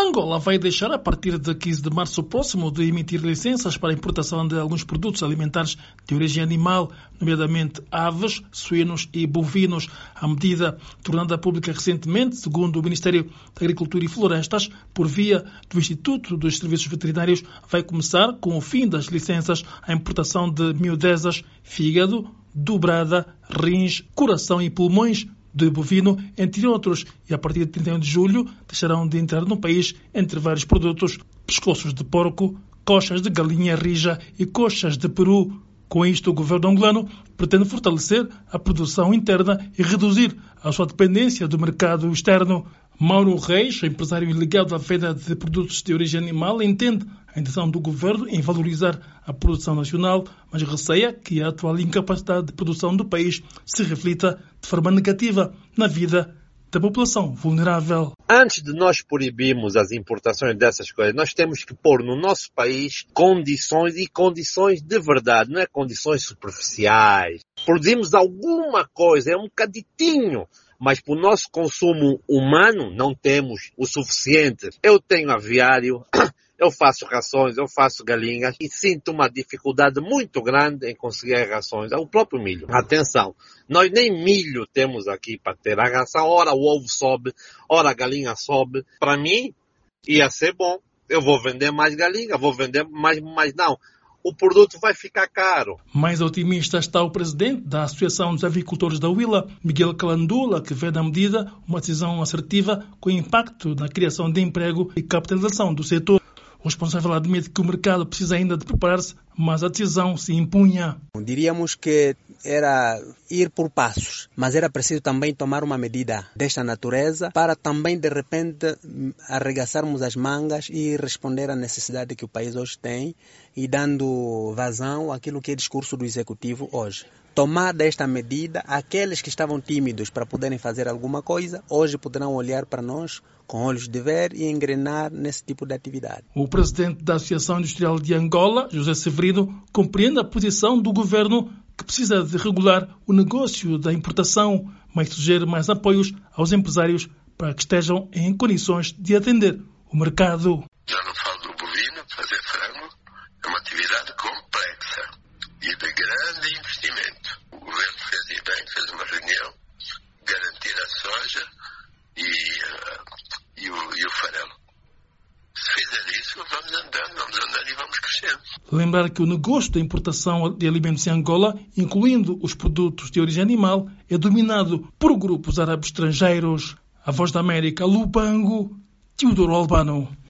Angola vai deixar, a partir de 15 de março próximo, de emitir licenças para a importação de alguns produtos alimentares de origem animal, nomeadamente aves, suínos e bovinos. A medida, tornada pública recentemente, segundo o Ministério da Agricultura e Florestas, por via do Instituto dos Serviços Veterinários, vai começar, com o fim das licenças, a importação de miudezas, fígado, dobrada, rins, coração e pulmões de bovino, entre outros, e a partir de 31 de julho deixarão de entrar no país, entre vários produtos, pescoços de porco, coxas de galinha rija e coxas de peru. Com isto, o governo angolano pretende fortalecer a produção interna e reduzir a sua dependência do mercado externo. Mauro Reis, empresário ligado à venda de produtos de origem animal, entende a intenção do governo em valorizar a produção nacional, mas receia que a atual incapacidade de produção do país se reflita de forma negativa na vida da população vulnerável. Antes de nós proibirmos as importações dessas coisas, nós temos que pôr no nosso país condições de verdade, não é condições superficiais. Produzimos alguma coisa, é um bocadinho, mas para o nosso consumo humano não temos o suficiente. Eu tenho aviário, eu faço rações, eu faço galinhas e sinto uma dificuldade muito grande em conseguir as rações. É o próprio milho. Atenção, nós nem milho temos aqui para ter a ração. Ora o ovo sobe, ora a galinha sobe. Para mim ia ser bom. Eu vou vender mais galinha, vou vender mais, mas não. O produto vai ficar caro. Mais otimista está o presidente da Associação dos Avicultores da Huila, Miguel Calandula, que vê na medida uma decisão assertiva com impacto na criação de emprego e capitalização do setor. O responsável admite que o mercado precisa ainda de preparar-se, mas a decisão se impunha. Diríamos que era ir por passos, mas era preciso também tomar uma medida desta natureza para também, de repente, arregaçarmos as mangas e responder à necessidade que o país hoje tem e dando vazão àquilo que é discurso do Executivo hoje. Tomada esta medida, aqueles que estavam tímidos para poderem fazer alguma coisa, hoje poderão olhar para nós com olhos de ver e engrenar nesse tipo de atividade. O presidente da Associação Industrial de Angola, José Severino, compreende a posição do governo que precisa de regular o negócio da importação, mas sugere mais apoios aos empresários para que estejam em condições de atender o mercado. Já não falo do bovino, fazer frango é uma atividade complexa e de grande investimento. O governo fez fez uma reunião, garantir a soja e o farelo. Se fizer isso, vamos andando e vamos crescendo. Lembrar que o negócio da importação de alimentos em Angola, incluindo os produtos de origem animal, é dominado por grupos árabes estrangeiros. A Voz da América, Lubango, Teodoro Albano.